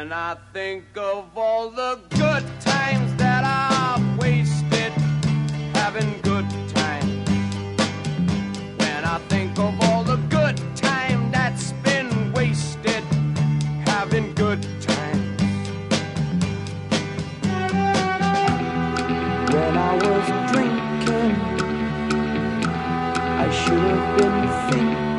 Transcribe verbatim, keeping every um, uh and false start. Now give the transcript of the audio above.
When I think of all the good times that I've wasted having good times. When I think of all the good time that's been wasted having good times. When I was drinking, I should have been thinking.